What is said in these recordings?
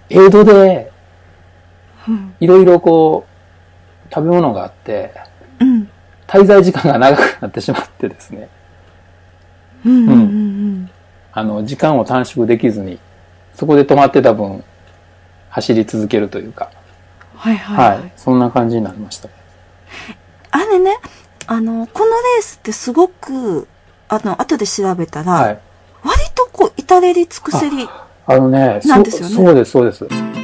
江戸で、いろいろこう、食べ物があって、滞在時間が長くなってしまってですね。時間を短縮できずに、そこで止まってた分、走り続けるというか。そんな感じになりました。 あれね、このレースってすごく、後で調べたら、割とこう、至れり尽くせり。なんですよね。 そうです、そうです。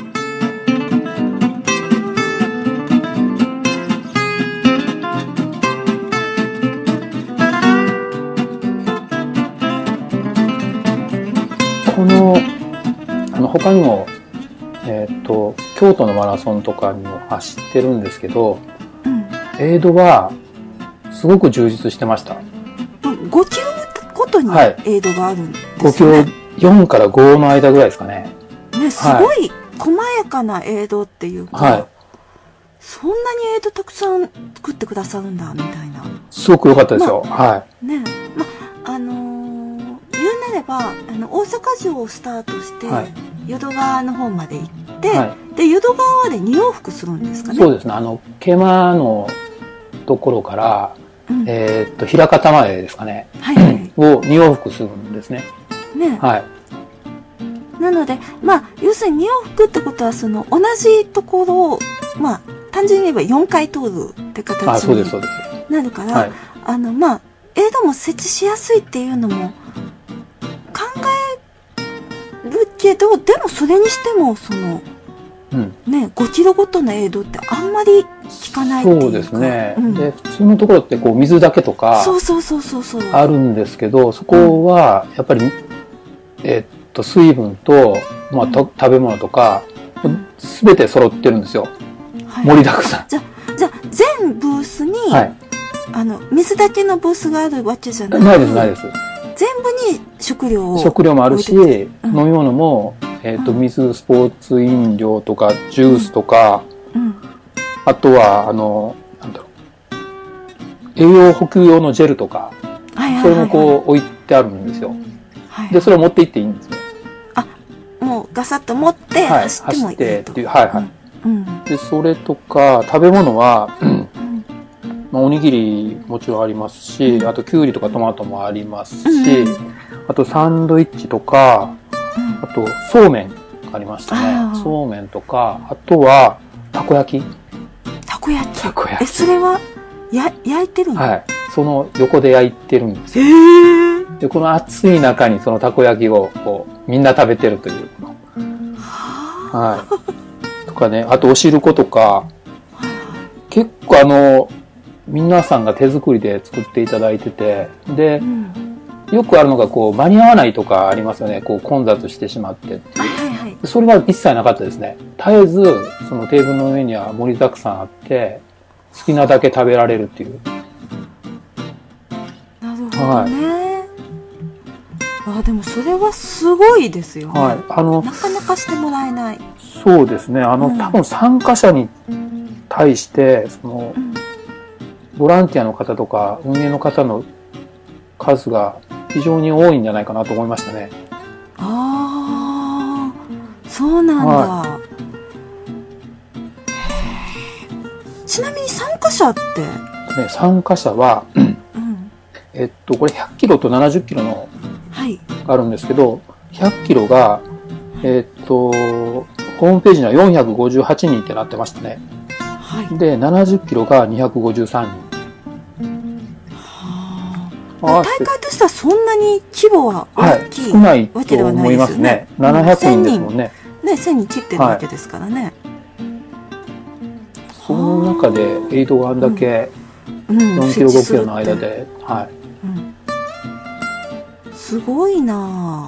他にも、京都のマラソンとかにも走ってるんですけど、エイドはすごく充実してました。 5キロごとにエイドがあるんですよね。 5キロ、4から5の間ぐらいですかね。 ね、すごい細やかなエイドっていうか、そんなにエイドたくさん作ってくださるんだ、みたいな。 すごく良かったですよ。 ね、言うなれば、大阪城をスタートして、淀川の方まで行って、で、淀川で2往復するんですかね。 そうですね。桂馬のところから、枚方までですかね。を2往復するんですね。 なので、要するに2往復ってことは、同じところを、単純に言えば4回通るって形になるから、エイドも設置しやすいっていうのも考えるけど、でもそれにしても、5キロごとのエイドってあんまり聞かないっていうか。 そうですね。で、普通のところってこう水だけとか、あるんですけど、そこは、やっぱり、水分と、食べ物とか、すべて揃ってるんですよ。盛りだくさん。 じゃあ、全ブースに、水だけのブースがあるわけじゃない。 ないです、ないです。 全部に食料もあるし、飲み物も、水、スポーツ飲料とか、ジュースとか、あとは、栄養補給用のジェルとか、それもこう置いてあるんですよ。で、それを持って行っていいんですね。 もうガサッと持って走ってもいいと。 っていう、で、それとか、食べ物は、おにぎりもちろんありますし、あときゅうりとかトマトもありますし、あとサンドイッチとか、あとそうめんがありましたね。そうめんとか、あとはたこ焼き。 たこ焼き。それは焼いてるの？ その横で焼いてるんですよ。で、この暑い中にそのたこ焼きをこうみんな食べてるという。とかね、あとお汁粉とか、結構皆さんが手作りで作っていただいてて、で、よくあるのがこう間に合わないとかありますよね。こう混雑してしまってっていう。それは一切なかったですね。絶えずそのテーブルの上には盛りだくさんあって、好きなだけ食べられるっていう。 なるほどね。でもそれはすごいですよね。なかなかしてもらえない。 そうですね。多分参加者に対して、ボランティアの方とか運営の方の数が非常に多いんじゃないかなと思いましたね。 そうなんだ。ちなみに参加者って参加者は、これ100キロと70キロのがあるんですけど、100キロが、ホームページには458人ってなってましたね。で、70キロが253人。 大会としてはそんなに規模は大きい少ないと思いますね。700人ですもんね。 1000人切ってるわけですからね。 その中でエイドがあんだけ4キロ5キロの間で、 すごいな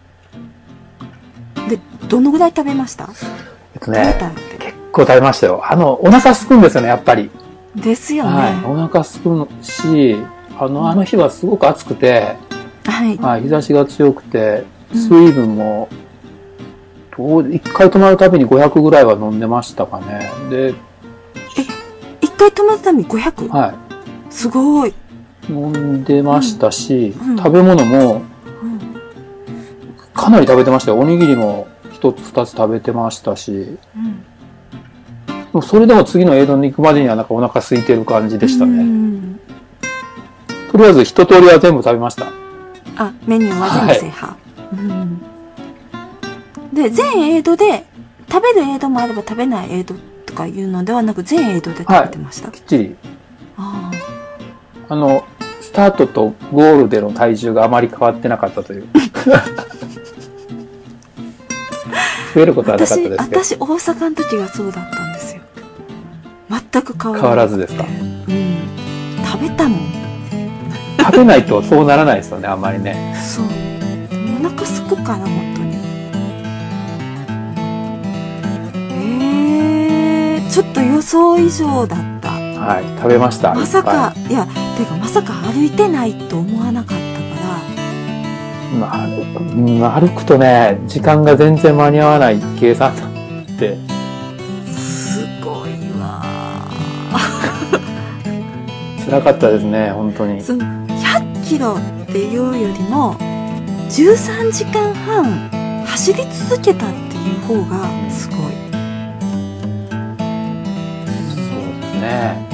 ぁ。で、どのぐらい食べました？ 結構食べましたよ。お腹すくんですよね、やっぱり。 ですよね。 お腹すくし、あの日はすごく暑くて、日差しが強くて、水分も、一回止まるたびに500ぐらいは飲んでましたかね。で、 一回止まるたびに 500？ すごい。 飲んでましたし、食べ物も、かなり食べてましたよ。おにぎりも一つ二つ食べてましたし、もうそれでも次のエイドに行くまでにはなんかお腹空いてる感じでしたね。とりあえず一通りは全部食べました。 あ、メニューは全部制覇。で、全エイドで、食べるエイドもあれば食べないエイドとかいうのではなく、全エイドで食べてました。 きっちり。スタートとゴールでの体重があまり変わってなかったという。増えることはなかったですけど。 私、大阪の時がそうだったんですよ。全く変わらずですか。 食べたもん。 食べないとそうならないですよね、あんまりね。 そう。お腹すくから、本当に。ちょっと予想以上だった。 はい、食べました。 まさか、いや、てかまさか歩いてないと思わなかったから。歩くとね、時間が全然間に合わない計算だって。 すごいわ。 辛かったですね、本当に。 その100キロっていうよりも、13時間半走り続けたっていう方がすごい。 そうですね。